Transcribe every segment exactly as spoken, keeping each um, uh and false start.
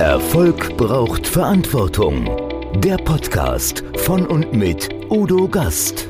Erfolg braucht Verantwortung. Der Podcast von und mit Udo Gast.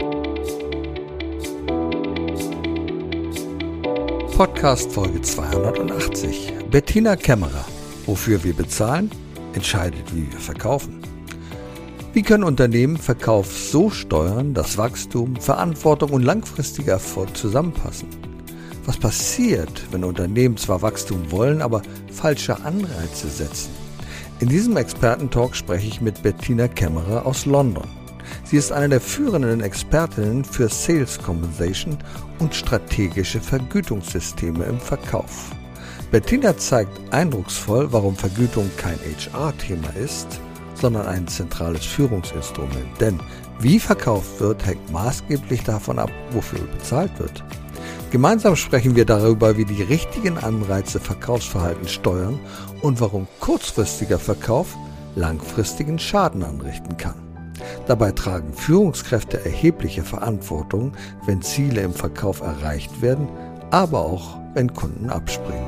Podcast Folge zweihundertachtzig. Bettina Kämmerer. Wofür wir bezahlen, entscheidet, wie wir verkaufen. Wie können Unternehmen Verkauf so steuern, dass Wachstum, Verantwortung und langfristiger Erfolg zusammenpassen? Was passiert, wenn Unternehmen zwar Wachstum wollen, aber falsche Anreize setzen? In diesem Expertentalk spreche ich mit Bettina Kämmerer aus London. Sie ist eine der führenden Expertinnen für Sales Compensation und strategische Vergütungssysteme im Verkauf. Bettina zeigt eindrucksvoll, warum Vergütung kein H R-Thema ist, sondern ein zentrales Führungsinstrument. Denn wie verkauft wird, hängt maßgeblich davon ab, wofür bezahlt wird. Gemeinsam sprechen wir darüber, wie die richtigen Anreize Verkaufsverhalten steuern und warum kurzfristiger Verkauf langfristigen Schaden anrichten kann. Dabei tragen Führungskräfte erhebliche Verantwortung, wenn Ziele im Verkauf erreicht werden, aber auch wenn Kunden abspringen.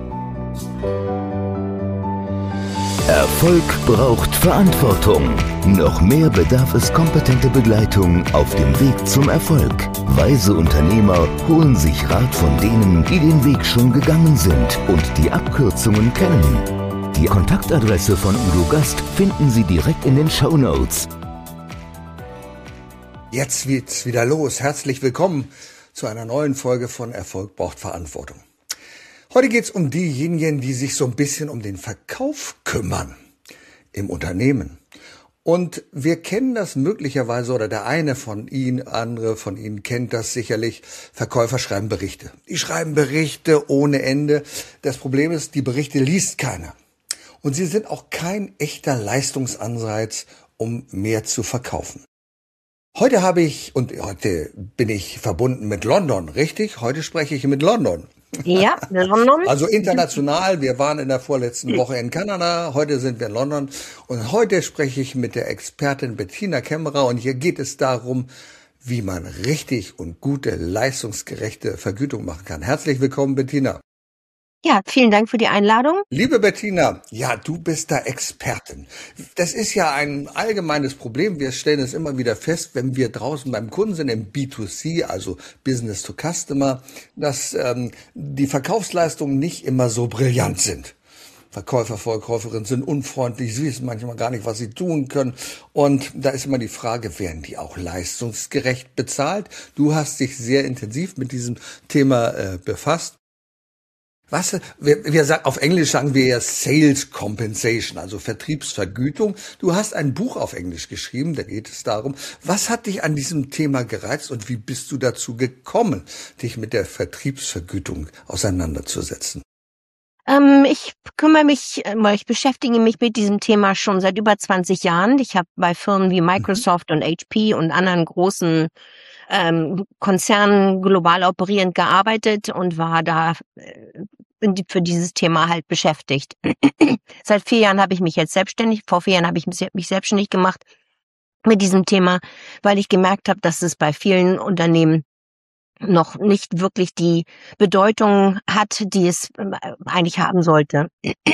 Erfolg braucht Verantwortung. Noch mehr bedarf es kompetente Begleitung auf dem Weg zum Erfolg. Weise Unternehmer holen sich Rat von denen, die den Weg schon gegangen sind und die Abkürzungen kennen. Die Kontaktadresse von Udo Gast finden Sie direkt in den Shownotes. Jetzt geht's wieder los. Herzlich willkommen zu einer neuen Folge von Erfolg braucht Verantwortung. Heute geht's um diejenigen, die sich so ein bisschen um den Verkauf kümmern im Unternehmen. Und wir kennen das möglicherweise, oder der eine von Ihnen, andere von Ihnen kennt das sicherlich. Verkäufer schreiben Berichte. Die schreiben Berichte ohne Ende. Das Problem ist, die Berichte liest keiner. Und sie sind auch kein echter Leistungsanreiz, um mehr zu verkaufen. Heute habe ich, und heute bin ich verbunden mit London, richtig? Heute spreche ich mit London. Ja, London. Also international, wir waren in der vorletzten Woche in Kanada, heute sind wir in London und heute spreche ich mit der Expertin Bettina Kämmerer und hier geht es darum, wie man richtig und gute, leistungsgerechte Vergütung machen kann. Herzlich willkommen, Bettina. Ja, vielen Dank für die Einladung. Liebe Bettina, ja, du bist da Expertin. Das ist ja ein allgemeines Problem. Wir stellen es immer wieder fest, wenn wir draußen beim Kunden sind, im B zwei C, also Business to Customer, dass ähm, die Verkaufsleistungen nicht immer so brillant sind. Verkäufer, Verkäuferinnen sind unfreundlich, sie wissen manchmal gar nicht, was sie tun können. Und da ist immer die Frage, werden die auch leistungsgerecht bezahlt? Du hast dich sehr intensiv mit diesem Thema äh, befasst. Was, wir, wir sagen, auf Englisch sagen wir ja Sales Compensation, also Vertriebsvergütung. Du hast ein Buch auf Englisch geschrieben, da geht es darum, was hat dich an diesem Thema gereizt und wie bist du dazu gekommen, dich mit der Vertriebsvergütung auseinanderzusetzen? Ähm, ich kümmere mich, ich beschäftige mich mit diesem Thema schon seit über zwanzig Jahren. Ich habe bei Firmen wie Microsoft und H P und anderen großen ähm, Konzernen global operierend gearbeitet und war da äh, für dieses Thema halt beschäftigt. Seit vier Jahren habe ich mich jetzt selbstständig, vor vier Jahren habe ich mich selbstständig gemacht mit diesem Thema, weil ich gemerkt habe, dass es bei vielen Unternehmen noch nicht wirklich die Bedeutung hat, die es eigentlich haben sollte.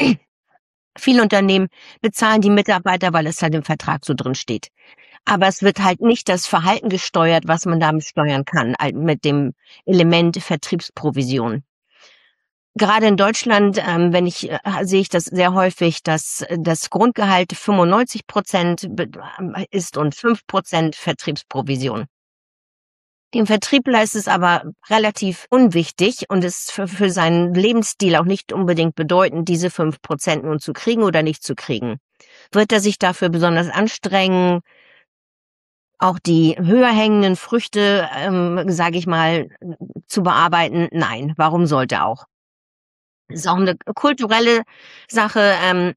Viele Unternehmen bezahlen die Mitarbeiter, weil es halt im Vertrag so drin steht. Aber es wird halt nicht das Verhalten gesteuert, was man damit steuern kann, mit dem Element Vertriebsprovision. Gerade in Deutschland, ähm, wenn ich äh, sehe ich das sehr häufig, dass das Grundgehalt fünfundneunzig Prozent ist und fünf Prozent Vertriebsprovision. Dem Vertriebler ist es aber relativ unwichtig und ist für, für seinen Lebensstil auch nicht unbedingt bedeutend, diese fünf Prozent nun zu kriegen oder nicht zu kriegen. Wird er sich dafür besonders anstrengen, auch die höher hängenden Früchte, ähm, sage ich mal, zu bearbeiten? Nein, warum sollte auch? Das ist auch eine kulturelle Sache. Ähm,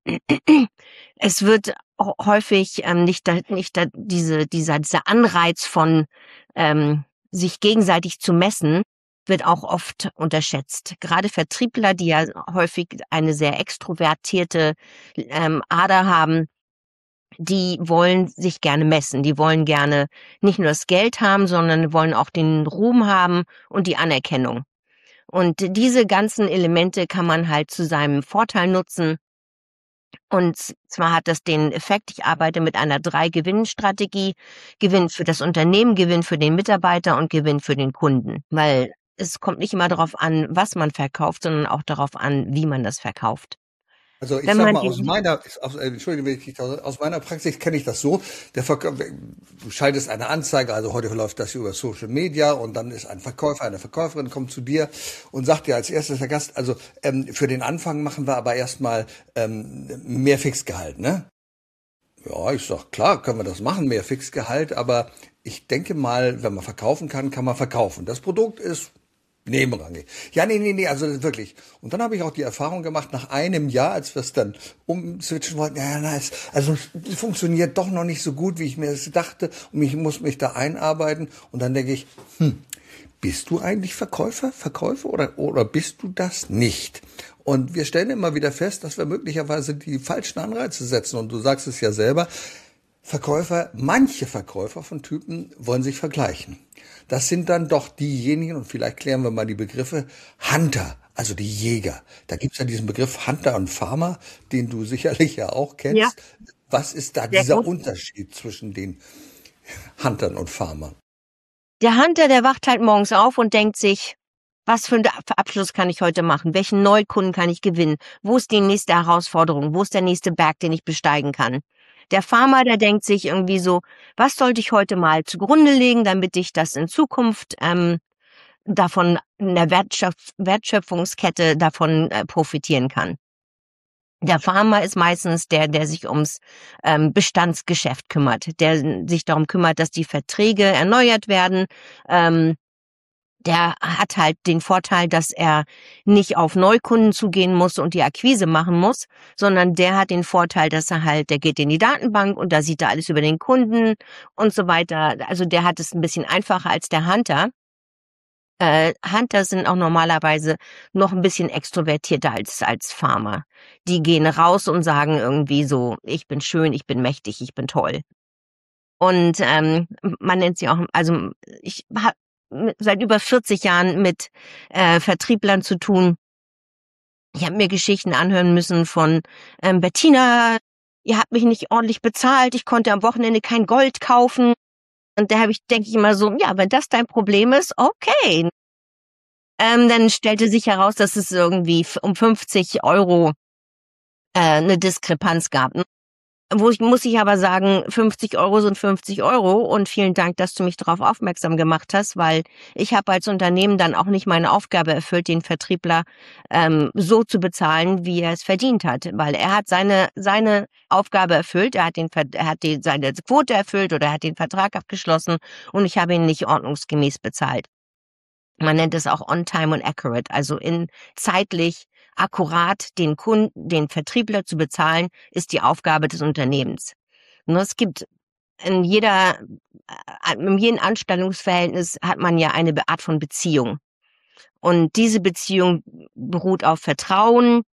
es wird häufig ähm, nicht, da, nicht da, diese, dieser, dieser Anreiz von ähm, sich gegenseitig zu messen, wird auch oft unterschätzt. Gerade Vertriebler, die ja häufig eine sehr extrovertierte ähm, Ader haben, die wollen sich gerne messen. Die wollen gerne nicht nur das Geld haben, sondern wollen auch den Ruhm haben und die Anerkennung. Und diese ganzen Elemente kann man halt zu seinem Vorteil nutzen, Und zwar hat das den Effekt, ich arbeite mit einer Drei-Gewinn-Strategie. Gewinn für das Unternehmen, Gewinn für den Mitarbeiter und Gewinn für den Kunden. Weil es kommt nicht immer darauf an, was man verkauft, sondern auch darauf an, wie man das verkauft. Also ich Wenn sag man mal, aus die, meiner, aus, äh, Entschuldigung, wenn ich dich da- aus meiner Praxis kenne ich das so, der Verkäu- du schaltest eine Anzeige, also heute läuft das über Social Media und dann ist ein Verkäufer, eine Verkäuferin kommt zu dir und sagt dir als erstes, Herr Gast, also ähm, für den Anfang machen wir aber erstmal ähm, mehr Fixgehalt, ne? Ja, ich sag, klar, können wir das machen, mehr Fixgehalt, aber ich denke mal, wenn man verkaufen kann, kann man verkaufen. Das Produkt ist nebenrangig. Ja, nee, nee, nee, also wirklich. Und dann habe ich auch die Erfahrung gemacht, nach einem Jahr, als wir es dann umswitchen wollten, ja, na, es, also es funktioniert doch noch nicht so gut, wie ich mir das dachte und ich muss mich da einarbeiten. Und dann denke ich, hm, bist du eigentlich Verkäufer, Verkäufer oder, oder bist du das nicht? Und wir stellen immer wieder fest, dass wir möglicherweise die falschen Anreize setzen. Und du sagst es ja selber, Verkäufer, manche Verkäufer von Typen wollen sich vergleichen. Das sind dann doch diejenigen, und vielleicht klären wir mal die Begriffe, Hunter, also die Jäger. Da gibt's ja diesen Begriff Hunter und Farmer, den du sicherlich ja auch ja, kennst. Was ist da sehr dieser gut. Unterschied zwischen den Huntern und Farmern? Der Hunter, der wacht halt morgens auf und denkt sich, was für einen Abschluss kann ich heute machen? Welchen Neukunden kann ich gewinnen? Wo ist die nächste Herausforderung? Wo ist der nächste Berg, den ich besteigen kann? Der Farmer, der denkt sich irgendwie so, was sollte ich heute mal zugrunde legen, damit ich das in Zukunft ähm, davon in der Wertschöpf Wertschöpfungskette davon äh, profitieren kann. Der Farmer ist meistens der, der sich ums ähm, Bestandsgeschäft kümmert, der sich darum kümmert, dass die Verträge erneuert werden. Ähm, der hat halt den Vorteil, dass er nicht auf Neukunden zugehen muss und die Akquise machen muss, sondern der hat den Vorteil, dass er halt, der geht in die Datenbank und da sieht er alles über den Kunden und so weiter. Also der hat es ein bisschen einfacher als der Hunter. Äh, Hunter sind auch normalerweise noch ein bisschen extrovertierter als als Farmer. Die gehen raus und sagen irgendwie so: „Ich bin schön, ich bin mächtig, ich bin toll." Und, ähm, man nennt sie auch also, ich habe seit über vierzig Jahren mit, äh, Vertrieblern zu tun. Ich habe mir Geschichten anhören müssen von, ähm: „Bettina, ihr habt mich nicht ordentlich bezahlt, ich konnte am Wochenende kein Gold kaufen." Und da habe ich denke ich immer so: „Ja, wenn das dein Problem ist, okay." Ähm, dann stellte sich heraus, dass es irgendwie f um fünfzig Euro äh, 'ne Diskrepanz gab, ne? Wo ich muss ich aber sagen, fünfzig Euro sind fünfzig Euro und vielen Dank, dass du mich darauf aufmerksam gemacht hast, weil ich habe als Unternehmen dann auch nicht meine Aufgabe erfüllt, den Vertriebler ähm, so zu bezahlen, wie er es verdient hat, weil er hat seine seine Aufgabe erfüllt, er hat den Ver er hat die seine Quote erfüllt oder er hat den Vertrag abgeschlossen und ich habe ihn nicht ordnungsgemäß bezahlt. Man nennt es auch on time und accurate, also in zeitlich akkurat den Kunden, den Vertriebler zu bezahlen, ist die Aufgabe des Unternehmens. Ne, es gibt in jeder, äh, in jedem Anstellungsverhältnis hat man ja eine Be- Art von Beziehung. Und diese Beziehung beruht auf Vertrauen,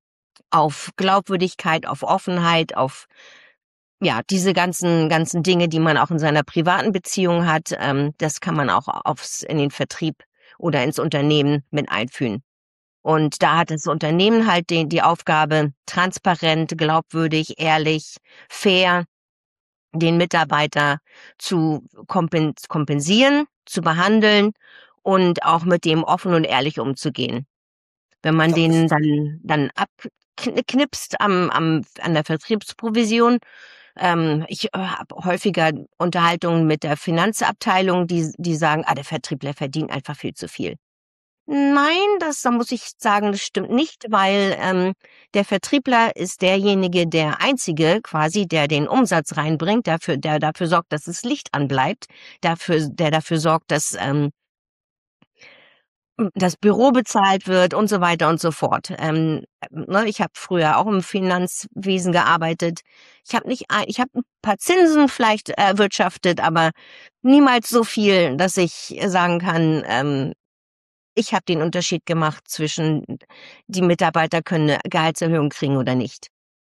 auf Glaubwürdigkeit, auf Offenheit, auf ja, diese ganzen ganzen Dinge, die man auch in seiner privaten Beziehung hat, ähm, das kann man auch aufs in den Vertrieb oder ins Unternehmen mit einführen. Und da hat das Unternehmen halt den die Aufgabe, transparent, glaubwürdig, ehrlich, fair den Mitarbeiter zu kompen kompensieren, zu behandeln und auch mit dem offen und ehrlich umzugehen. Wenn Ich man glaube, das den ist dann dann abknipst am am an der Vertriebsprovision. Ähm, ich äh, habe häufiger Unterhaltungen mit der Finanzabteilung, die die sagen: „Ah, der Vertriebler verdient einfach viel zu viel." Nein, das da muss ich sagen, das stimmt nicht, weil, ähm, der Vertriebler ist derjenige, der Einzige quasi, der den Umsatz reinbringt, dafür der dafür sorgt, dass das Licht anbleibt, dafür der dafür sorgt, dass, ähm, das Büro bezahlt wird und so weiter und so fort. Ähm, ne, ich habe früher auch im Finanzwesen gearbeitet. Ich habe nicht ein ich habe 'n paar Zinsen vielleicht erwirtschaftet, aber niemals so viel, dass ich sagen kann, ähm ich habe den Unterschied gemacht zwischen die Mitarbeiter können 'ne Gehaltserhöhung kriegen oder nicht.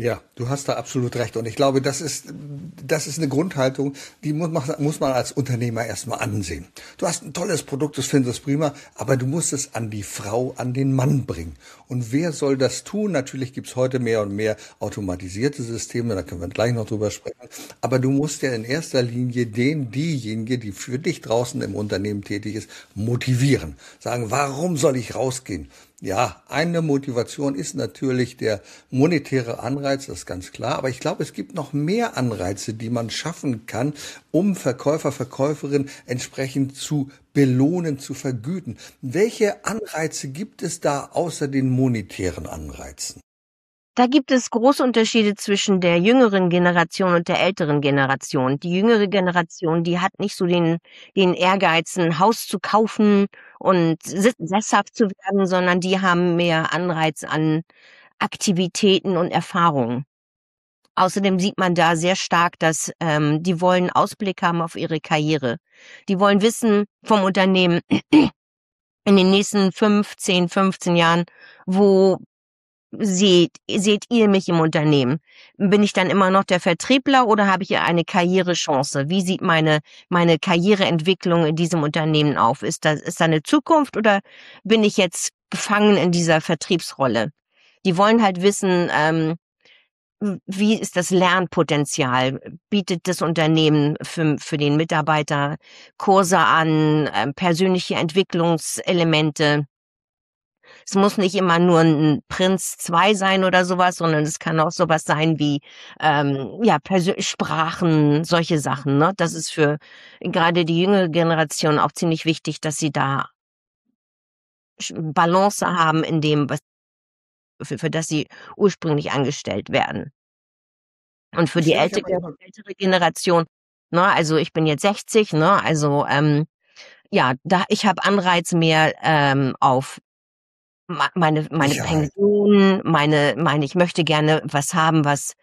Ja, du hast da absolut recht. Und ich glaube, das ist, das ist eine Grundhaltung, die muss man, muss man als Unternehmer erstmal ansehen. Du hast ein tolles Produkt, das findest du prima, aber du musst es an die Frau, an den Mann bringen. Und wer soll das tun? Natürlich gibt's heute mehr und mehr automatisierte Systeme, da können wir gleich noch drüber sprechen. Aber du musst ja in erster Linie den, diejenige, die für dich draußen im Unternehmen tätig ist, motivieren. Sagen, warum soll ich rausgehen? Ja, eine Motivation ist natürlich der monetäre Anreiz, das ist ganz klar. Aber ich glaube, es gibt noch mehr Anreize, die man schaffen kann, um Verkäufer, Verkäuferinnen entsprechend zu belohnen, zu vergüten. Welche Anreize gibt es da außer den monetären Anreizen? Da gibt es große Unterschiede zwischen der jüngeren Generation und der älteren Generation. Die jüngere Generation, die hat nicht so den, den Ehrgeiz, ein Haus zu kaufen und sit- sesshaft zu werden, sondern die haben mehr Anreiz an Aktivitäten und Erfahrungen. Außerdem sieht man da sehr stark, dass ähm, die wollen Ausblick haben auf ihre Karriere. Die wollen wissen vom Unternehmen in den nächsten fünf, zehn, fünfzehn Jahren, wo seht, seht ihr mich im Unternehmen? Bin ich dann immer noch der Vertriebler oder habe ich eine Karrierechance? Wie sieht meine, meine Karriereentwicklung in diesem Unternehmen auf? Ist da, ist da eine Zukunft oder bin ich jetzt gefangen in dieser Vertriebsrolle? Die wollen halt wissen, ähm, wie ist das Lernpotenzial? Bietet das Unternehmen für, für den Mitarbeiter Kurse an, ähm, persönliche Entwicklungselemente? Es muss nicht immer nur ein Prinz zwei sein oder sowas, sondern es kann auch sowas sein wie ähm, ja Persö Sprachen, solche Sachen. Ne? Das ist für gerade die jüngere Generation auch ziemlich wichtig, dass sie da Sch- Balance haben in dem, was für, für das sie ursprünglich angestellt werden. Und für Nun die stelle ich älte, aber immer, ältere Generation, ne, also ich bin jetzt sechzig, ne, also ähm, ja, da ich habe Anreiz mehr ähm, auf Ma- meine meine Sicherheit. Pension, meine meine ich möchte gerne was haben, was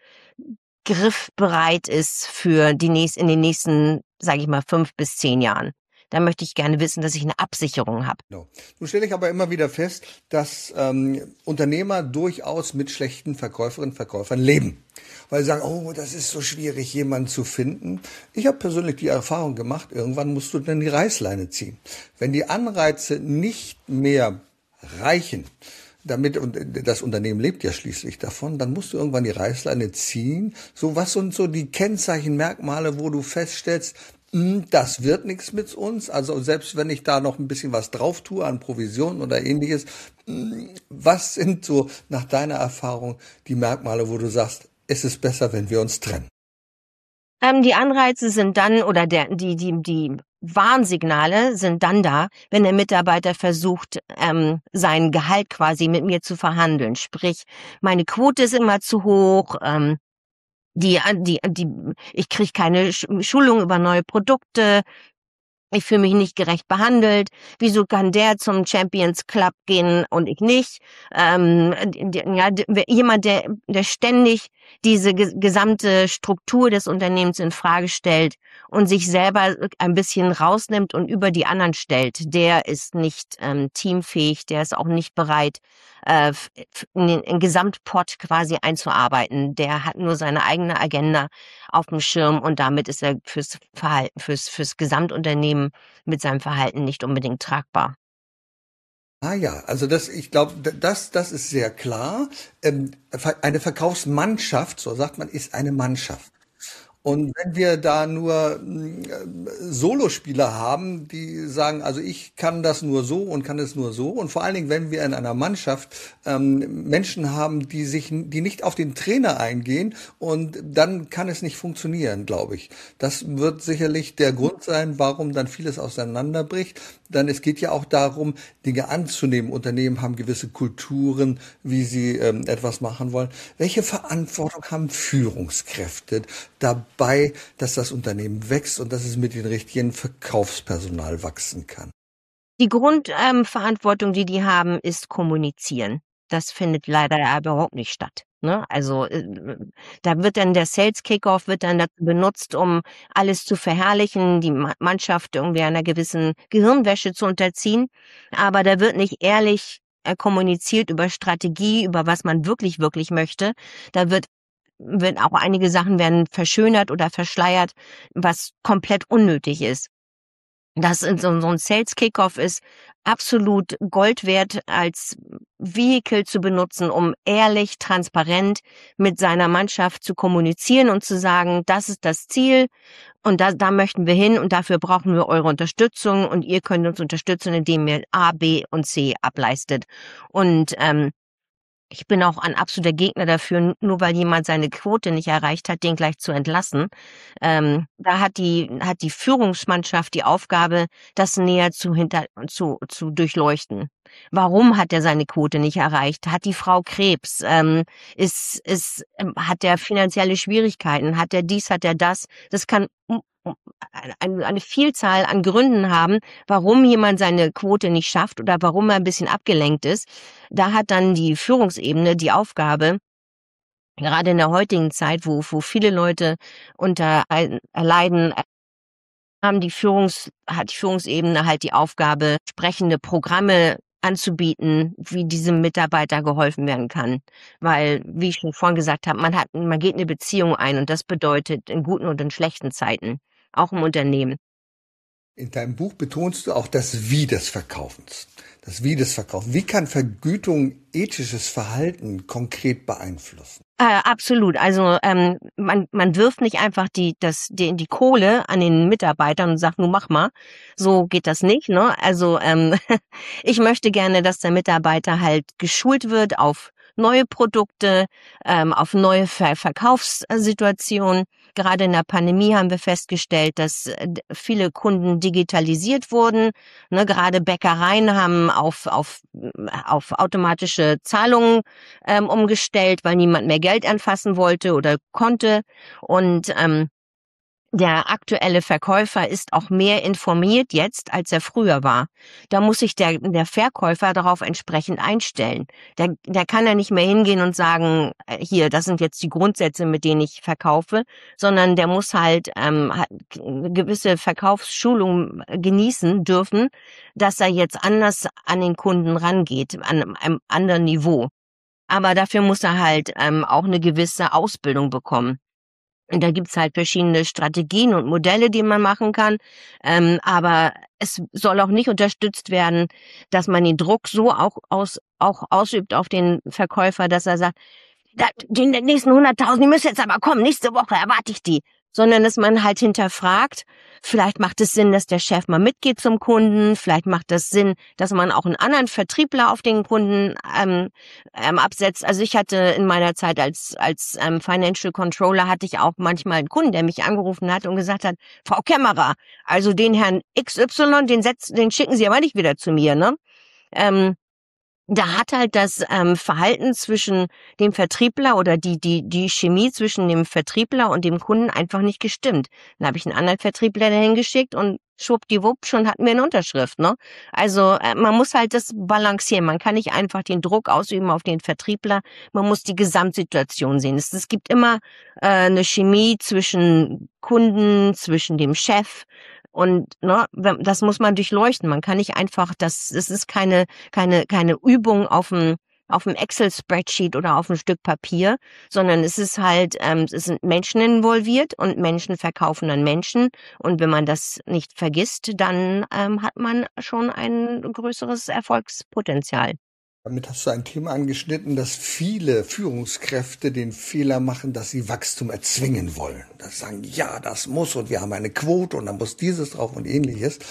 griffbereit ist für die nächst in den nächsten, sage ich mal, fünf bis zehn Jahren. Da möchte ich gerne wissen, dass ich eine Absicherung habe. Genau. Nun stelle ich aber immer wieder fest, dass ähm, Unternehmer durchaus mit schlechten Verkäuferinnen und Verkäufern leben. Weil sie sagen, oh, das ist so schwierig, jemanden zu finden. Ich habe persönlich die Erfahrung gemacht, irgendwann musst du dann die Reißleine ziehen. Wenn die Anreize nicht mehr reichen, damit, und das Unternehmen lebt ja schließlich davon, dann musst du irgendwann die Reißleine ziehen. So, was sind so die Kennzeichenmerkmale, wo du feststellst, hm, das wird nichts mit uns. Also selbst wenn ich da noch ein bisschen was drauf tue an Provisionen oder ähnliches, hm, was sind so nach deiner Erfahrung die Merkmale, wo du sagst, es ist besser, wenn wir uns trennen? Ähm, die Anreize sind dann oder der die die die Warnsignale sind dann da, wenn der Mitarbeiter versucht, ähm, sein Gehalt quasi mit mir zu verhandeln. Sprich, meine Quote ist immer zu hoch, ähm, die die die ich kriege keine Sch Schulung über neue Produkte. Ich fühle mich nicht gerecht behandelt. Wieso kann der zum Champions Club gehen und ich nicht? Ähm, d- ja, d- jemand, der, der ständig diese ge gesamte Struktur des Unternehmens in Frage stellt und sich selber ein bisschen rausnimmt und über die anderen stellt, der ist nicht ähm, teamfähig, der ist auch nicht bereit, äh, f- f- in den in Gesamtpot quasi einzuarbeiten. Der hat nur seine eigene Agenda auf dem Schirm und damit ist er fürs Verhalten, fürs, fürs Gesamtunternehmen mit seinem Verhalten nicht unbedingt tragbar. Ah ja, also das, ich glaube, das, das ist sehr klar. Ähm, eine Verkaufsmannschaft, so sagt man, ist eine Mannschaft. Und wenn wir da nur mm, äh, Solospieler haben, die sagen, also ich kann das nur so und kann es nur so, und vor allen Dingen, wenn wir in einer Mannschaft ähm, Menschen haben, die sich, die nicht auf den Trainer eingehen, und dann kann es nicht funktionieren, glaube ich. Das wird sicherlich der Grund sein, warum dann vieles auseinanderbricht. Denn es geht ja auch darum, Dinge anzunehmen. Unternehmen haben gewisse Kulturen, wie sie ähm, etwas machen wollen. Welche Verantwortung haben Führungskräfte dabei, dass das Unternehmen wächst und dass es mit dem richtigen Verkaufspersonal wachsen kann? Die Grundverantwortung, ähm, Verantwortung, die die haben, ist kommunizieren. Das findet leider überhaupt nicht statt. Ne? Also äh, da wird dann der Sales Kickoff wird dann dazu benutzt, um alles zu verherrlichen, die Ma Mannschaft irgendwie einer gewissen Gehirnwäsche zu unterziehen. Aber da wird nicht ehrlich äh, kommuniziert über Strategie, über was man wirklich, wirklich möchte. Da wird wird auch einige Sachen werden verschönert oder verschleiert, was komplett unnötig ist. Das in so, so ein Sales Kickoff ist absolut Gold wert als Vehikel zu benutzen, um ehrlich, transparent mit seiner Mannschaft zu kommunizieren und zu sagen, das ist das Ziel und da, da möchten wir hin und dafür brauchen wir eure Unterstützung und ihr könnt uns unterstützen, indem ihr A, B und C ableistet. Und ähm, ich bin auch ein absoluter Gegner dafür, nur weil jemand seine Quote nicht erreicht hat, den gleich zu entlassen. Ähm, da hat die hat die Führungsmannschaft die Aufgabe, das näher zu hinter zu zu durchleuchten. Warum hat er seine Quote nicht erreicht? Hat die Frau Krebs? Ähm, ist ist ähm, hat er finanzielle Schwierigkeiten? Hat er dies? Hat er das? Das kann um, um, eine, eine Vielzahl an Gründen haben, warum jemand seine Quote nicht schafft oder warum er ein bisschen abgelenkt ist. Da hat dann die Führungsebene die Aufgabe, gerade in der heutigen Zeit, wo, wo viele Leute unter ein- leiden, haben die Führungs, hat die Führungsebene halt die Aufgabe, sprechende Programme anzubieten, wie diesem Mitarbeiter geholfen werden kann. Weil, wie ich schon vorhin gesagt habe, man hat, man geht eine Beziehung ein und das bedeutet in guten und in schlechten Zeiten, auch im Unternehmen. In deinem Buch betonst du auch das Wie des Verkaufens. Das Wie des Verkaufens. Wie kann Vergütung ethisches Verhalten konkret beeinflussen? Äh, absolut. Also ähm, man man wirft nicht einfach die das die, die Kohle an den Mitarbeitern und sagt, nun mach mal. So geht das nicht. Ne? Also ähm, ich möchte gerne, dass der Mitarbeiter halt geschult wird auf neue Produkte, ähm, auf neue Ver Verkaufssituationen. Gerade in der Pandemie haben wir festgestellt, dass äh, viele Kunden digitalisiert wurden. Ne, gerade Bäckereien haben auf auf auf automatische Zahlungen ähm, umgestellt, weil niemand mehr Geld anfassen wollte oder konnte. Und ähm, der aktuelle Verkäufer ist auch mehr informiert jetzt, als er früher war. Da muss sich der, der Verkäufer darauf entsprechend einstellen. Der, der kann ja nicht mehr hingehen und sagen, äh, hier, das sind jetzt die Grundsätze, mit denen ich verkaufe, sondern der muss halt ähm, hat eine gewisse Verkaufsschulung genießen dürfen, dass er jetzt anders an den Kunden rangeht, an einem anderen Niveau. Aber dafür muss er halt ähm, auch eine gewisse Ausbildung bekommen. Und da gibt's halt verschiedene Strategien und Modelle, die man machen kann. Ähm, aber es soll auch nicht unterstützt werden, dass man den Druck so auch aus, auch ausübt auf den Verkäufer, dass er sagt, da, die nächsten hunderttausend, die müssen jetzt aber kommen, nächste Woche erwarte ich die. Sondern dass man halt hinterfragt, vielleicht macht es Sinn, dass der Chef mal mitgeht zum Kunden, vielleicht macht es Sinn, dass man auch einen anderen Vertriebler auf den Kunden ähm, ähm, absetzt. Also ich hatte in meiner Zeit als als ähm, Financial Controller, hatte ich auch manchmal einen Kunden, der mich angerufen hat und gesagt hat, Frau Kämmerer, also den Herrn X Y, den, setz, den schicken Sie aber nicht wieder zu mir, ne? Ähm, Da hat halt das ähm, Verhalten zwischen dem Vertriebler oder die die die Chemie zwischen dem Vertriebler und dem Kunden einfach nicht gestimmt. Dann habe ich einen anderen Vertriebler dahin geschickt und schwuppdiwupp, schon hatten wir eine Unterschrift. Ne? Also äh, man muss halt das balancieren. Man kann nicht einfach den Druck ausüben auf den Vertriebler. Man muss die Gesamtsituation sehen. Es, es gibt immer äh, eine Chemie zwischen Kunden, zwischen dem Chef. Und ne, das muss man durchleuchten. Man kann nicht einfach, das, es ist keine, keine, keine Übung auf dem, auf dem Excel-Spreadsheet oder auf einem Stück Papier, sondern es ist halt, ähm, es sind Menschen involviert und Menschen verkaufen an Menschen. Und wenn man das nicht vergisst, dann ähm, hat man schon ein größeres Erfolgspotenzial. Damit hast du ein Thema angeschnitten, dass viele Führungskräfte den Fehler machen, dass sie Wachstum erzwingen wollen. Dass sie sagen, ja, das muss und wir haben eine Quote und dann muss dieses drauf und ähnliches.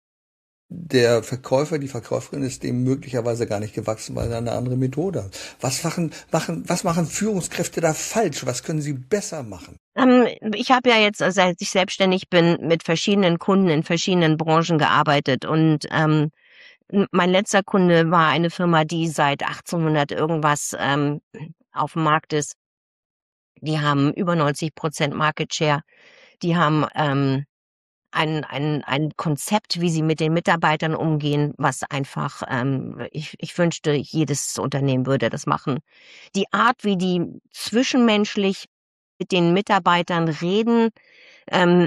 Der Verkäufer, die Verkäuferin ist dem möglicherweise gar nicht gewachsen, weil er eine andere Methode hat. Was machen, machen, was machen Führungskräfte da falsch? Was können sie besser machen? Ähm, ich habe ja jetzt, seit ich selbstständig bin, mit verschiedenen Kunden in verschiedenen Branchen gearbeitet und ähm, mein letzter Kunde war eine Firma, die seit achtzehnhundert irgendwas ähm, auf dem Markt ist. Die haben über neunzig Prozent Market Share. Die haben ähm, ein, ein, ein Konzept, wie sie mit den Mitarbeitern umgehen, was einfach, ähm, ich, ich wünschte, jedes Unternehmen würde das machen. Die Art, wie die zwischenmenschlich mit den Mitarbeitern reden, ähm,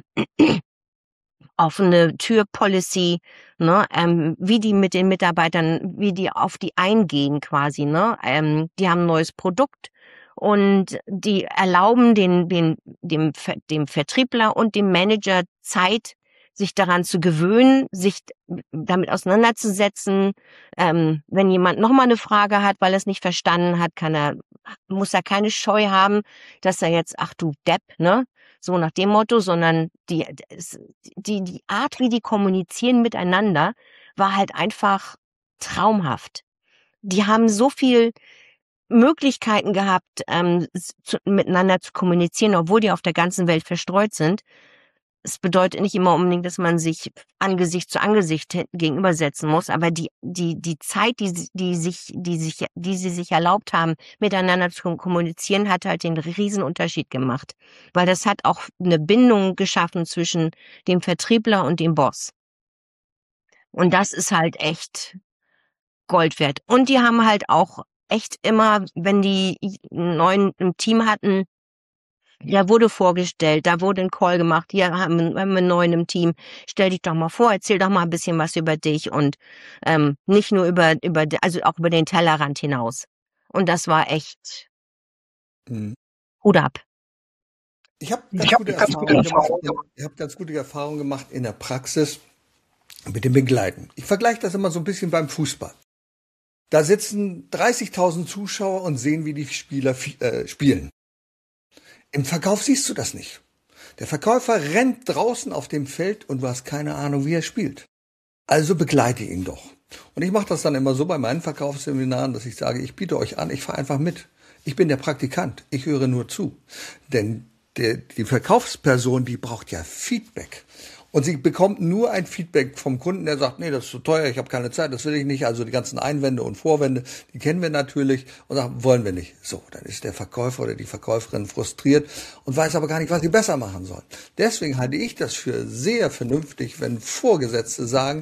offene Tür-Policy, ne, ähm, wie die mit den Mitarbeitern, wie die auf die eingehen quasi, ne, ähm, die haben ein neues Produkt und die erlauben den, den, dem, Ver- dem Vertriebler und dem Manager Zeit, sich daran zu gewöhnen, sich damit auseinanderzusetzen. Ähm, wenn jemand nochmal eine Frage hat, weil er es nicht verstanden hat, kann er, muss er keine Scheu haben, dass er jetzt, ach du Depp, ne? So nach dem Motto, sondern die, die, die Art, wie die kommunizieren miteinander, war halt einfach traumhaft. Die haben so viel Möglichkeiten gehabt, ähm, zu, miteinander zu kommunizieren, obwohl die auf der ganzen Welt verstreut sind. Es bedeutet nicht immer unbedingt, dass man sich Angesicht zu Angesicht gegenübersetzen muss, aber die, die, die Zeit, die, sie- die sich, die sich, die sie sich erlaubt haben, miteinander zu kommunizieren, hat halt den Riesenunterschied gemacht. Weil das hat auch eine Bindung geschaffen zwischen dem Vertriebler und dem Boss. Und das ist halt echt Gold wert. Und die haben halt auch echt immer, wenn die einen neuen im Team hatten, der wurde vorgestellt, da wurde ein Call gemacht, hier haben, wir- haben wir einen neuen im Team, stell dich doch mal vor, erzähl doch mal ein bisschen was über dich und ähm, nicht nur über, über, also auch über den Tellerrand hinaus. Und das war echt Mhm. Hut ab. Ich habe ganz Ich habe gute ganz gute Erfahrungen gemacht. Erfahrungen In, gemacht. ich habe ganz gute Erfahrungen gemacht in der Praxis mit dem Begleiten. Ich vergleiche das immer so ein bisschen beim Fußball. Da sitzen dreißigtausend Zuschauer und sehen, wie die Spieler fi- äh, spielen. Im Verkauf siehst du das nicht. Der Verkäufer rennt draußen auf dem Feld und du hast keine Ahnung, wie er spielt. Also begleite ihn doch. Und ich mache das dann immer so bei meinen Verkaufsseminaren, dass ich sage, ich biete euch an, ich fahre einfach mit. Ich bin der Praktikant, ich höre nur zu. Denn der, die Verkaufsperson, die braucht ja Feedback. Und sie bekommt nur ein Feedback vom Kunden, der sagt, nee, das ist zu teuer, ich habe keine Zeit, das will ich nicht. Also die ganzen Einwände und Vorwände, die kennen wir natürlich und sagen, wollen wir nicht. So, dann ist der Verkäufer oder die Verkäuferin frustriert und weiß aber gar nicht, was sie besser machen sollen. Deswegen halte ich das für sehr vernünftig, wenn Vorgesetzte sagen,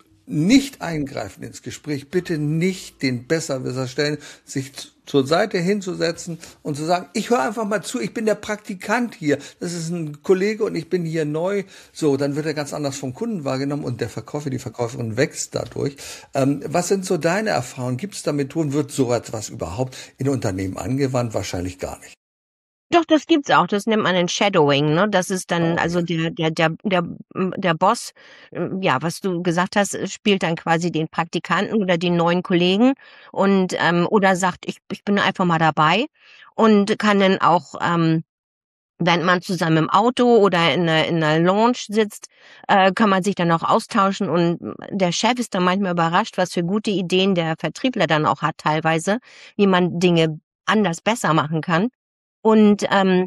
nicht eingreifen ins Gespräch, bitte nicht den Besserwisser stellen, sich z- zur Seite hinzusetzen und zu sagen, ich höre einfach mal zu, ich bin der Praktikant hier, das ist ein Kollege und ich bin hier neu. So, dann wird er ganz anders vom Kunden wahrgenommen und der Verkäufer, die Verkäuferin wächst dadurch. Ähm, was sind so deine Erfahrungen? Gibt es da Methoden? Wird so etwas überhaupt in Unternehmen angewandt? Wahrscheinlich gar nicht. Doch, das gibt's auch. Das nennt man ein Shadowing, ne? Das ist dann, Oh also ja. der, der, der, der, der Boss, äh, ja, was du gesagt hast, äh, spielt dann quasi den Praktikanten oder den neuen Kollegen und ähm, oder sagt, ich, ich bin einfach mal dabei und kann dann auch, ähm, wenn man zusammen im Auto oder in einer, in einer Lounge sitzt, äh, kann man sich dann auch austauschen und der Chef ist dann manchmal überrascht, was für gute Ideen der Vertriebler dann auch hat teilweise, wie man Dinge anders besser machen kann. Und ähm,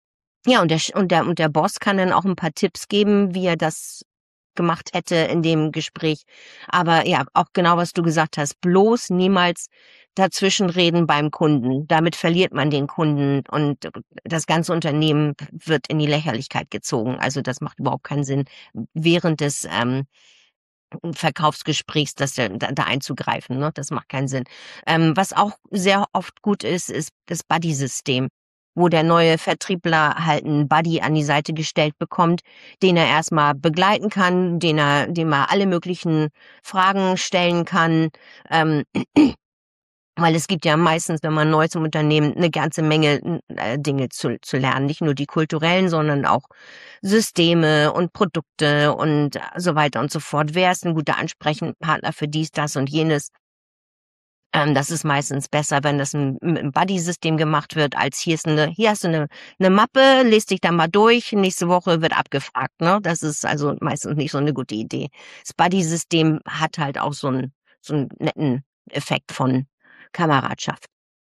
ja, und der, Sch- und der, und der Boss kann dann auch ein paar Tipps geben, wie er das gemacht hätte in dem Gespräch. Aber ja, auch genau, was du gesagt hast, bloß niemals dazwischenreden beim Kunden. Damit verliert man den Kunden und das ganze Unternehmen wird in die Lächerlichkeit gezogen. Also das macht überhaupt keinen Sinn, während des ähm, Verkaufsgesprächs das, da, da einzugreifen. Ne? Das macht keinen Sinn. Ähm, was auch sehr oft gut ist, ist das Buddy-System, wo der neue Vertriebler halt einen Buddy an die Seite gestellt bekommt, den er erstmal begleiten kann, den er, dem er alle möglichen Fragen stellen kann. Ähm, weil es gibt ja meistens, wenn man neu zum Unternehmen, eine ganze Menge äh, Dinge zu, zu lernen. Nicht nur die kulturellen, sondern auch Systeme und Produkte und so weiter und so fort. Wer ist ein guter Ansprechpartner für dies, das und jenes? Ähm, das ist meistens besser, wenn das im, im Buddy-System gemacht wird, als hier ist eine, hier hast du eine, eine Mappe, lest dich da mal durch, nächste Woche wird abgefragt, ne? Das ist also meistens nicht so eine gute Idee. Das Buddy-System hat halt auch so einen, so einen netten Effekt von Kameradschaft.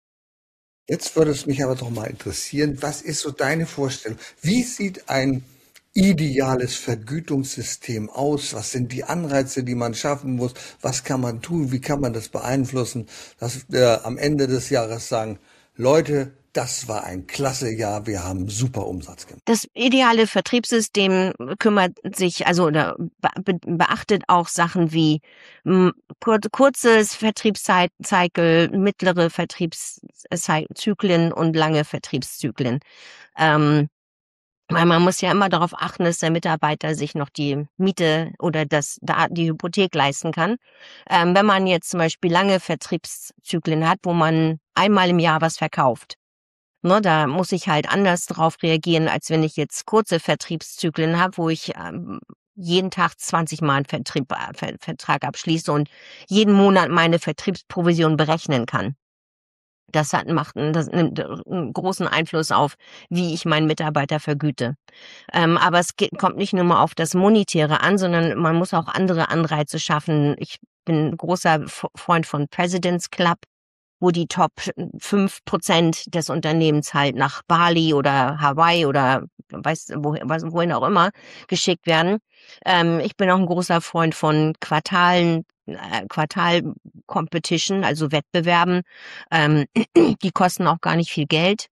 Jetzt würde es mich aber doch mal interessieren, was ist so deine Vorstellung? Wie sieht ein ideales Vergütungssystem aus? Was sind die Anreize, die man schaffen muss? Was kann man tun? Wie kann man das beeinflussen, dass wir am Ende des Jahres sagen, Leute, das war ein klasse Jahr, wir haben super Umsatz gemacht. Das ideale Vertriebssystem kümmert sich, also oder be beachtet auch Sachen wie m, kur kurzes Vertriebscycle, mittlere Vertriebszyklen und lange Vertriebszyklen. Ähm, weil man muss ja immer darauf achten, dass der Mitarbeiter sich noch die Miete oder das da die Hypothek leisten kann. Ähm, wenn man jetzt zum Beispiel lange Vertriebszyklen hat, wo man einmal im Jahr was verkauft, Ne, da muss ich halt anders drauf reagieren, als wenn ich jetzt kurze Vertriebszyklen habe, wo ich ähm, jeden Tag zwanzig Mal einen Vertrieb, äh, Ver Vertrag abschließe und jeden Monat meine Vertriebsprovision berechnen kann. Das hat macht 'n das nimmt äh, 'n großen Einfluss auf, wie ich meinen Mitarbeiter vergüte. Ähm, aber es ge kommt nicht nur mal auf das Monetäre an, sondern man muss auch andere Anreize schaffen. Ich bin großer F Freund von President's Club, wo die Top fünf Prozent des Unternehmens halt nach Bali oder Hawaii oder weiß wo was wohin auch immer geschickt werden. Ähm, ich bin auch ein großer Freund von Quartalen äh, Quartal-Competition, also Wettbewerben. Ähm, die kosten auch gar nicht viel Geld.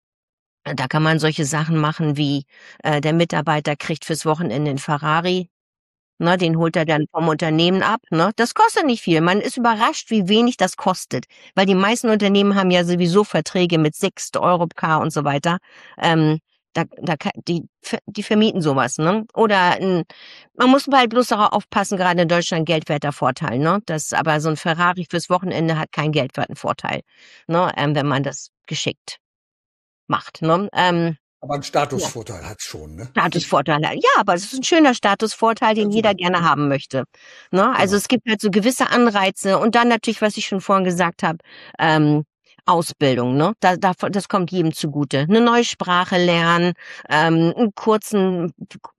Da kann man solche Sachen machen wie, äh, der Mitarbeiter kriegt fürs Wochenende 'n Ferrari, ne, den holt er dann vom Unternehmen ab, ne? Das kostet nicht viel. Man ist überrascht, wie wenig das kostet, weil die meisten Unternehmen haben ja sowieso Verträge mit Sixt, Europcar und so weiter. Ähm, da da ka die ver die vermieten so was, ne? Oder 'n man muss halt bloß darauf aufpassen, grade in Deutschland geldwerter Vorteil, ne? Das aber so 'n Ferrari fürs Wochenende hat keinen geldwerten Vorteil, ne, ähm, wenn man das geschickt macht, ne? Ähm, Aber einen ja. Statusvorteil hat's schon, ne? Statusvorteile. Ja, aber es ist 'n schöner Statusvorteil, Ja, den jeder super. gerne haben möchte, ne? Also, Genau. es gibt halt so gewisse Anreize und dann natürlich, was ich schon vorhin gesagt habe, ähm, Ausbildung, ne? Da da das kommt jedem zugute. 'Ne neue Sprache lernen, ähm, 'n kurzen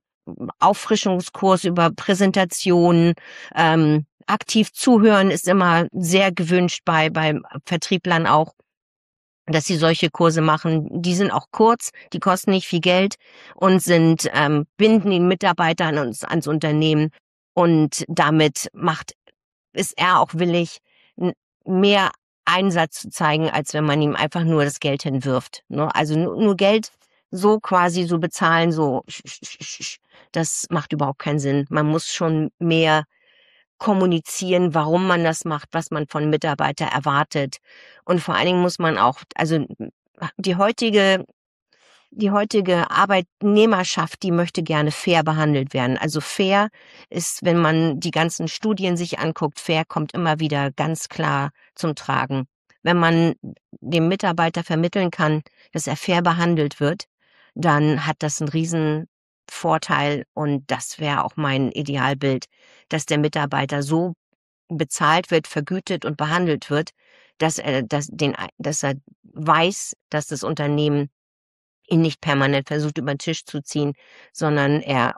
Auffrischungskurs über Präsentationen, ähm, aktiv zuhören ist immer sehr gewünscht bei bei Vertrieblern auch, dass sie solche Kurse machen. Die sind auch kurz, die kosten nicht viel Geld und sind ähm, binden den Mitarbeiter an uns ans Unternehmen und damit macht ist er auch willig, n mehr Einsatz zu zeigen, als wenn man ihm einfach nur das Geld hinwirft, ne? Also, nu nur Geld so quasi so bezahlen, so sch sch sch sch sch das macht überhaupt keinen Sinn. Man muss schon mehr kommunizieren, warum man das macht, was man von Mitarbeiter erwartet. Und vor allen Dingen muss man auch also, die heutige die heutige Arbeitnehmerschaft, die möchte gerne fair behandelt werden. Also, fair ist, wenn man die ganzen Studien sich anguckt, fair kommt immer wieder ganz klar zum Tragen. Wenn man dem Mitarbeiter vermitteln kann, dass er fair behandelt wird, dann hat das 'n Riesenvorteil und das wäre auch mein Idealbild, dass der Mitarbeiter so bezahlt wird, vergütet und behandelt wird, dass er dass den ei dass er weiß, dass das Unternehmen ihn nicht permanent versucht, über 'n Tisch zu ziehen, sondern er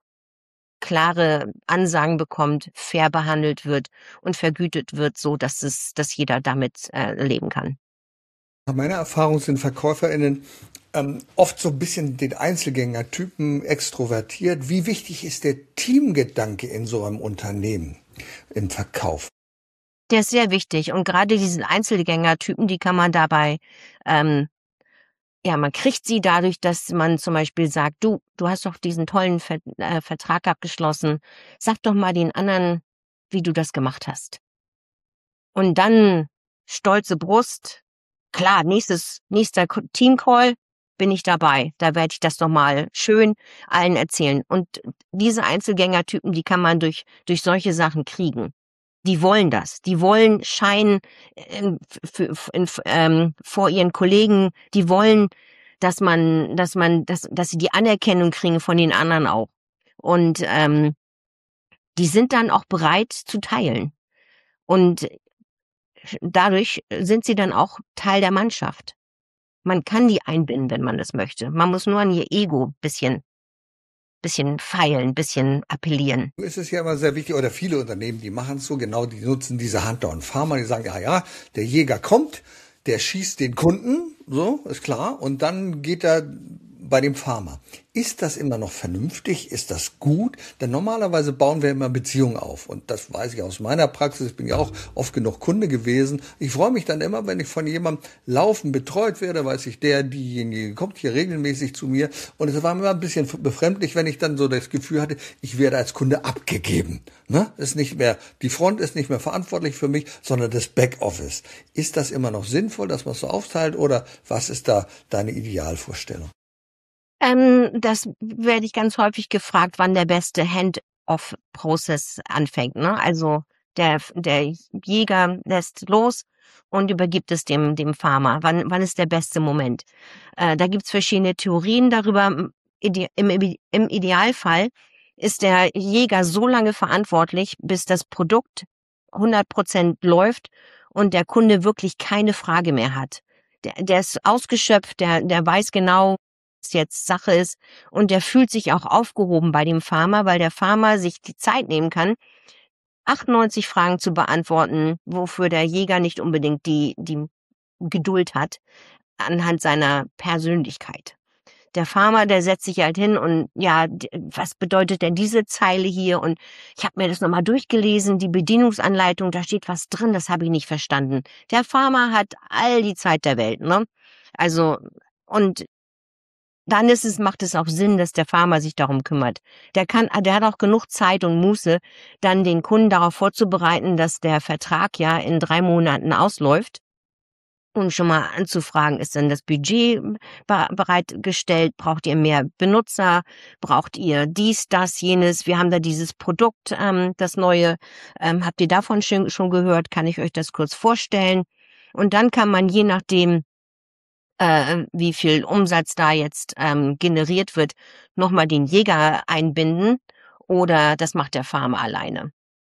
klare Ansagen bekommt, fair behandelt wird und vergütet wird, so dass es dass jeder damit, äh, leben kann. Nach meiner Erfahrung sind VerkäuferInnen ähm, oft so ein bisschen den Einzelgängertypen extrovertiert. Wie wichtig ist der Teamgedanke in so einem Unternehmen im Verkauf? Der ist sehr wichtig und grade diesen Einzelgängertypen, die kann man dabei ähm, ja, man kriegt sie dadurch, dass man zum Beispiel sagt: „Du, du hast doch diesen tollen Vert äh, Vertrag abgeschlossen. Sag doch mal den anderen, wie du das gemacht hast.“ Und dann stolze Brust. Klar, nächstes nächster K Teamcall bin ich dabei. Da werde ich das doch mal schön allen erzählen. Und diese Einzelgängertypen, die kann man durch durch solche Sachen kriegen. Die wollen das. Die wollen Schein ähm, f f in f ähm, vor ihren Kollegen. Die wollen, dass man dass man dass dass sie die Anerkennung kriegen von den anderen auch. Und, ähm, die sind dann auch bereit zu teilen. Und dadurch sind sie dann auch Teil der Mannschaft. Man kann die einbinden, wenn man das möchte. Man muss nur an ihr Ego bisschen bisschen feilen, bisschen appellieren. Es ist ja immer sehr wichtig, oder viele Unternehmen, die machen es so, genau, die nutzen diese Hunter und Farmer, die sagen, ja, ja, der Jäger kommt, der schießt den Kunden, so, ist klar, und dann geht er bei dem Farmer. Ist das immer noch vernünftig? Ist das gut? Denn normalerweise bauen wir immer Beziehungen auf. Und das weiß ich aus meiner Praxis. Ich bin ja auch oft genug Kunde gewesen. Ich freue mich dann immer, wenn ich von jemandem laufend betreut werde, weiß ich, der, diejenige kommt hier regelmäßig zu mir. Und es war mir immer ein bisschen befremdlich, wenn ich dann so das Gefühl hatte, ich werde als Kunde abgegeben. Ne? Ist nicht mehr, die Front ist nicht mehr verantwortlich für mich, sondern das Backoffice. Ist das immer noch sinnvoll, dass man es so aufteilt? Oder was ist da deine Idealvorstellung? Ähm, das werde ich ganz häufig gefragt, wann der beste Hand-off-Prozess anfängt, ne? Also, Der, der Jäger lässt los und übergibt es dem, dem Farmer. Wann, wann ist der beste Moment? Äh, da gibt's verschiedene Theorien darüber. Ide- Im, Im Idealfall ist der Jäger so lange verantwortlich, bis das Produkt hundert Prozent läuft und der Kunde wirklich keine Frage mehr hat. Der, der ist ausgeschöpft, der, der weiß genau, was jetzt Sache ist und der fühlt sich auch aufgehoben bei dem Farmer, weil der Farmer sich die Zeit nehmen kann, achtundneunzig Fragen zu beantworten, wofür der Jäger nicht unbedingt die, die Geduld hat, anhand seiner Persönlichkeit. Der Farmer, der setzt sich halt hin und ja, was bedeutet denn diese Zeile hier? Und ich habe mir das nochmal durchgelesen, die Bedienungsanleitung, da steht was drin, das habe ich nicht verstanden. Der Farmer hat all die Zeit der Welt, ne? Also, und dann ist es, macht es auch Sinn, dass der Farmer sich darum kümmert. Der kann, der hat auch genug Zeit und Muße, dann den Kunden darauf vorzubereiten, dass der Vertrag ja in drei Monaten ausläuft. Und schon mal anzufragen, ist denn das Budget bereitgestellt? Braucht ihr mehr Benutzer? Braucht ihr dies, das, jenes? Wir haben da dieses Produkt, ähm, das neue. Ähm, habt ihr davon schon, schon gehört? Kann ich euch das kurz vorstellen? Und dann kann man je nachdem, äh, wie viel Umsatz da jetzt ähm, generiert wird, nochmal den Jäger einbinden. Oder das macht der Farmer alleine.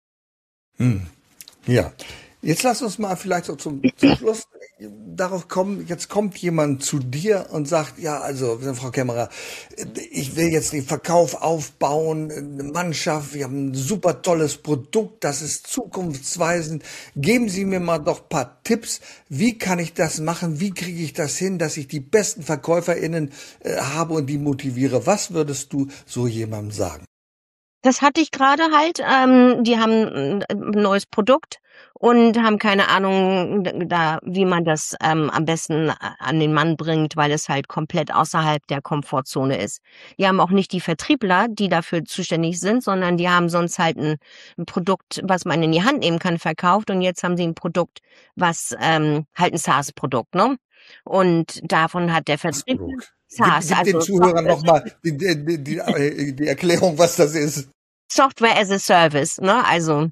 Hm. Ja. Jetzt lass uns mal vielleicht so zum, zum Schluss darauf kommen. Jetzt kommt jemand zu dir und sagt, ja, also, Frau Kämmerer, ich will jetzt den Verkauf aufbauen, eine Mannschaft, wir haben ein super tolles Produkt, das ist zukunftsweisend. Geben Sie mir mal doch ein paar Tipps. Wie kann ich das machen? Wie kriege ich das hin, dass ich die besten VerkäuferInnen äh, habe und die motiviere? Was würdest du so jemandem sagen? Das hatte ich gerade halt. Ähm, die haben ein neues Produkt und haben keine Ahnung, da, wie man das ähm, am besten an den Mann bringt, weil es halt komplett außerhalb der Komfortzone ist. Die haben auch nicht die Vertriebler, die dafür zuständig sind, sondern die haben sonst halt ein, ein Produkt, was man in die Hand nehmen kann, verkauft. Und jetzt haben sie ein Produkt, was ähm, halt ein SaaS-Produkt, ne? Und davon hat der Vertriebler SaaS, Gib, gib den also Zuhörern nochmal die, die, die, die Erklärung, was das ist. Software as a Service, ne? Also,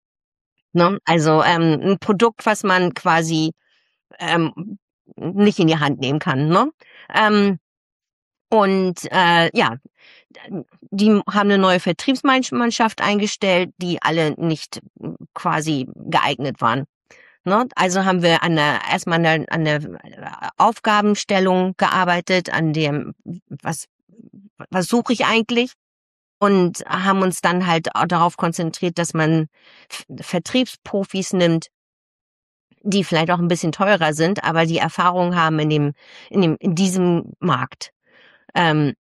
ne? Also ähm, ein Produkt, was man quasi ähm, nicht in die Hand nehmen kann, ne? Ähm, und äh, ja, die haben eine neue Vertriebsmannschaft eingestellt, die alle nicht quasi geeignet waren. Ne? Also haben wir an der, erstmal an der, an der Aufgabenstellung gearbeitet, an dem, was, was suche ich eigentlich? Und haben uns dann halt auch darauf konzentriert, dass man Vertriebsprofis nimmt, die vielleicht auch ein bisschen teurer sind, aber die Erfahrung haben in dem, in dem, in diesem Markt. Ähm,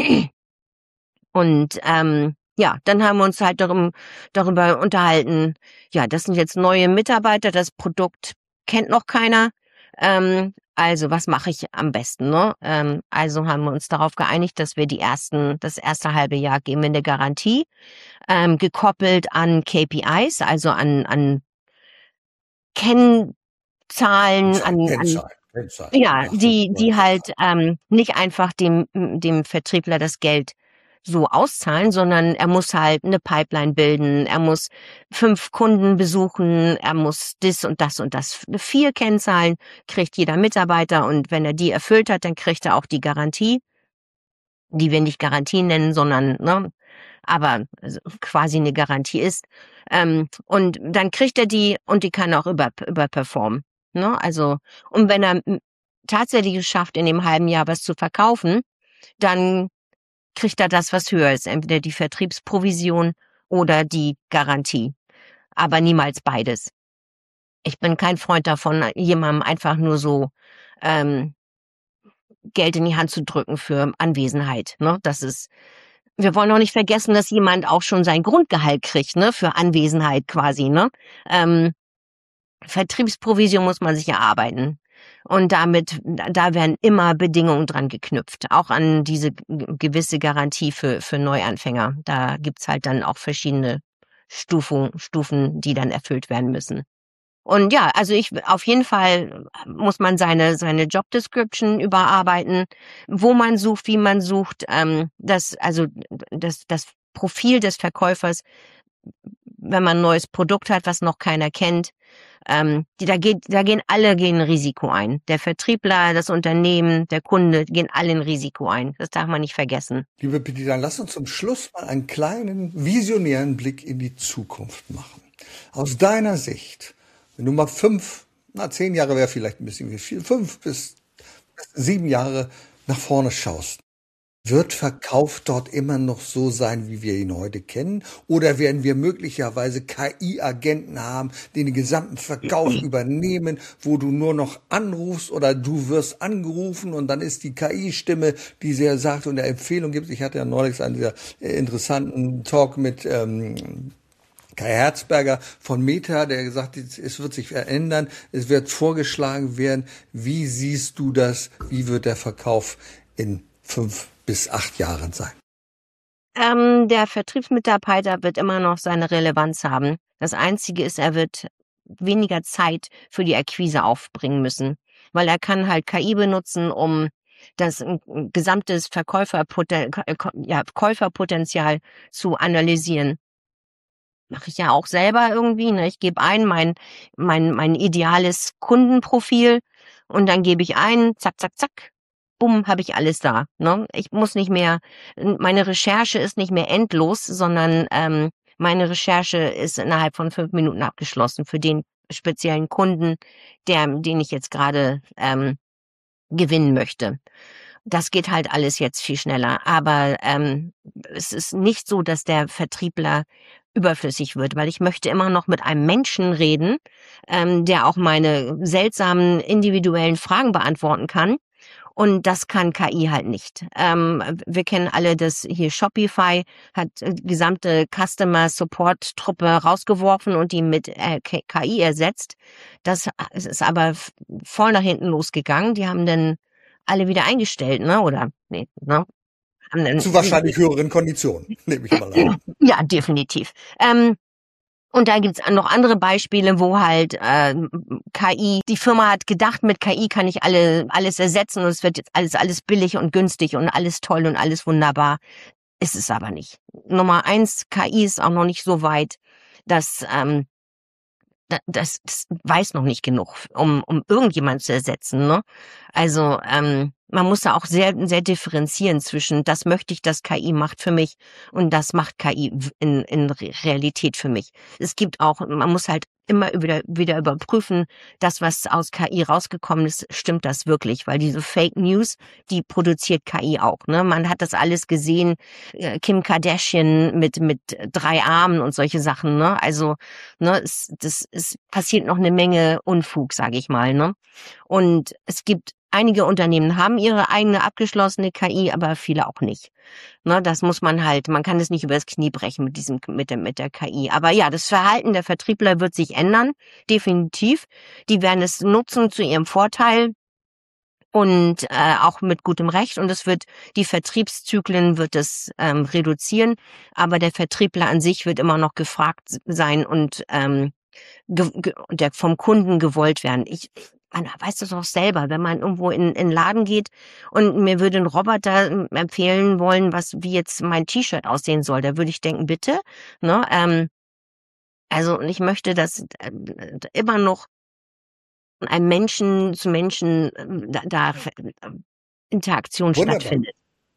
und ähm, ja, dann haben wir uns halt darum, darüber unterhalten, ja, das sind jetzt neue Mitarbeiter, das Produkt kennt noch keiner. Ähm, also was mache ich am besten, ne? Ähm, also haben wir uns darauf geeinigt, dass wir die ersten, das erste halbe Jahr geben wir eine Garantie, ähm, gekoppelt an K P Is, also an, an Kennzahlen, an, an ja, die, die halt ähm, nicht einfach dem, dem Vertriebler das Geld so auszahlen, sondern er muss halt eine Pipeline bilden, er muss fünf Kunden besuchen, er muss das und das und das. Vier Kennzahlen kriegt jeder Mitarbeiter und wenn er die erfüllt hat, dann kriegt er auch die Garantie, die wir nicht Garantie nennen, sondern, ne, aber quasi eine Garantie ist. Ähm, und dann kriegt er die und die kann auch über, überperformen. Ne? Also, und wenn er tatsächlich es schafft, in dem halben Jahr was zu verkaufen, dann kriegt er das, was höher ist, entweder die Vertriebsprovision oder die Garantie, aber niemals beides. Ich bin kein Freund davon, jemandem einfach nur so ähm, Geld in die Hand zu drücken für Anwesenheit. Ne? Das ist, wir wollen auch nicht vergessen, dass jemand auch schon sein Grundgehalt kriegt, ne, für Anwesenheit quasi. Ne? Ähm, Vertriebsprovision muss man sich erarbeiten. Und damit, da werden immer Bedingungen dran geknüpft, auch an diese gewisse Garantie für, für Neuanfänger. Da gibt's halt dann auch verschiedene Stufen, Stufen, die dann erfüllt werden müssen. Und ja, also ich, auf jeden Fall muss man seine, seine Job Description überarbeiten, wo man sucht, wie man sucht, ähm, das, also, das, das Profil des Verkäufers wenn man ein neues Produkt hat, was noch keiner kennt, ähm, die, da geht, da gehen alle gehen ein Risiko ein. Der Vertriebler, das Unternehmen, der Kunde, gehen alle ein Risiko ein. Das darf man nicht vergessen. Liebe Bettina, lass uns zum Schluss mal einen kleinen visionären Blick in die Zukunft machen. Aus deiner Sicht, wenn du mal fünf, na zehn Jahre wäre vielleicht ein bisschen wie viel, fünf bis sieben Jahre nach vorne schaust, wird Verkauf dort immer noch so sein, wie wir ihn heute kennen? Oder werden wir möglicherweise K I-Agenten haben, die den gesamten Verkauf übernehmen, wo du nur noch anrufst oder du wirst angerufen und dann ist die K I-Stimme, die sehr sagt und eine Empfehlung gibt. Ich hatte ja neulich einen sehr interessanten Talk mit ähm, Kai Herzberger von Meta, der gesagt hat, es wird sich verändern, es wird vorgeschlagen werden. Wie siehst du das? Wie wird der Verkauf in fünf bis acht Jahren sein? Ähm, der Vertriebsmitarbeiter wird immer noch seine Relevanz haben. Das Einzige ist, er wird weniger Zeit für die Akquise aufbringen müssen, weil er kann halt K I benutzen, um das gesamtes Verkäuferpoten- ja, Käuferpotenzial zu analysieren. Mache ich ja auch selber irgendwie. Ne? Ich gebe ein mein mein mein ideales Kundenprofil und dann gebe ich ein, zack, zack, zack. Bumm, habe ich alles da. Ne? Ich muss nicht mehr, meine Recherche ist nicht mehr endlos, sondern ähm, meine Recherche ist innerhalb von fünf Minuten abgeschlossen für den speziellen Kunden, der, den ich jetzt gerade ähm, gewinnen möchte. Das geht halt alles jetzt viel schneller. Aber ähm, es ist nicht so, dass der Vertriebler überflüssig wird, weil ich möchte immer noch mit einem Menschen reden, ähm, der auch meine seltsamen individuellen Fragen beantworten kann. Und das kann K I halt nicht. Ähm, wir kennen alle das hier Shopify, hat die gesamte Customer Support Truppe rausgeworfen und die mit äh, K I ersetzt. Das ist aber voll nach hinten losgegangen. Die haben dann alle wieder eingestellt, ne? Oder nee, ne? Haben dann, zu wahrscheinlich höheren Konditionen, nehme ich mal an. Ja, definitiv. Ähm, Und da gibt's noch andere Beispiele, wo halt äh, K I, die Firma hat gedacht, mit K I kann ich alle alles ersetzen und es wird jetzt alles alles billig und günstig und alles toll und alles wunderbar. Ist es aber nicht. Nummer eins, K I ist auch noch nicht so weit, dass ähm, das, das weiß noch nicht genug, um um irgendjemand zu ersetzen. Ne? Also ähm, man muss da auch sehr sehr differenzieren zwischen, das möchte ich, dass K I macht für mich und das macht K I in in Realität für mich. Es gibt auch, man muss halt immer wieder wieder überprüfen, das, was aus K I rausgekommen ist, stimmt das wirklich? Weil diese Fake News, die produziert K I auch. Ne? Man hat das alles gesehen, Kim Kardashian mit mit drei Armen und solche Sachen. Ne? Also ne, es, das es passiert noch eine Menge Unfug, sage ich mal. Ne? Und es gibt einige Unternehmen haben ihre eigene abgeschlossene K I, aber viele auch nicht. Ne, das muss man halt, man kann es nicht übers Knie brechen mit diesem, mit der, mit der K I. Aber ja, das Verhalten der Vertriebler wird sich ändern, definitiv. Die werden es nutzen zu ihrem Vorteil und äh, auch mit gutem Recht. Und es wird, die Vertriebszyklen wird es ähm, reduzieren. Aber der Vertriebler an sich wird immer noch gefragt sein und ähm, ge- ge- der vom Kunden gewollt werden. Ich Man weiß das auch selber, wenn man irgendwo in in Laden geht und mir würde ein Roboter empfehlen wollen, was wie jetzt mein T-Shirt aussehen soll, da würde ich denken, bitte, ne? Ähm, also ich möchte, dass äh, immer noch ein Menschen zu Menschen äh, da, da äh, Interaktion Wunderbar. stattfindet.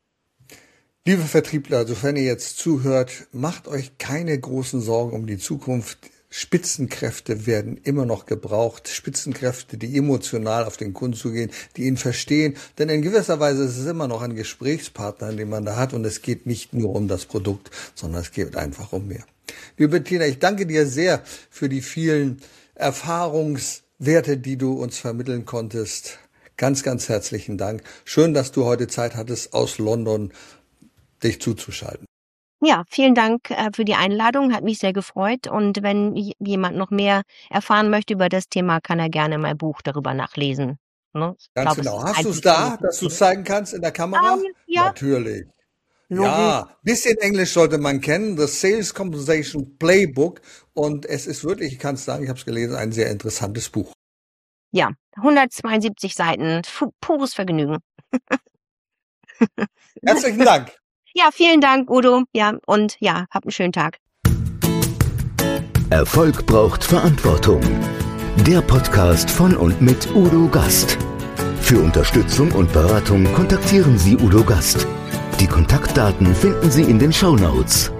Liebe Vertriebler, sofern ihr jetzt zuhört, macht euch keine großen Sorgen um die Zukunft. Spitzenkräfte werden immer noch gebraucht. Spitzenkräfte, die emotional auf den Kunden zugehen, die ihn verstehen. Denn in gewisser Weise ist es immer noch ein Gesprächspartner, den man da hat. Und es geht nicht nur um das Produkt, sondern es geht einfach um mehr. Liebe Bettina, ich danke dir sehr für die vielen Erfahrungswerte, die du uns vermitteln konntest. Ganz, ganz herzlichen Dank. Schön, dass du heute Zeit hattest, aus London dich zuzuschalten. Ja, vielen Dank äh, für die Einladung, hat mich sehr gefreut. Und wenn j- jemand noch mehr erfahren möchte über das Thema, kann er gerne mein Buch darüber nachlesen. Ne? Ich Ganz glaub, es genau. ist Hast du es einzig da, genug. dass du es zeigen kannst in der Kamera? Ähm, ja, Natürlich. Logo. Ja, bisschen Englisch sollte man kennen. The Sales Compensation Playbook. Und es ist wirklich, ich kann es sagen, ich habe es gelesen, ein sehr interessantes Buch. Ja, hundertzweiundsiebzig Seiten, fu- pures Vergnügen. Herzlichen Dank. Ja, vielen Dank, Udo. Ja, und ja, habt einen schönen Tag. Erfolg braucht Verantwortung. Der Podcast von und mit Udo Gast. Für Unterstützung und Beratung kontaktieren Sie Udo Gast. Die Kontaktdaten finden Sie in den Shownotes.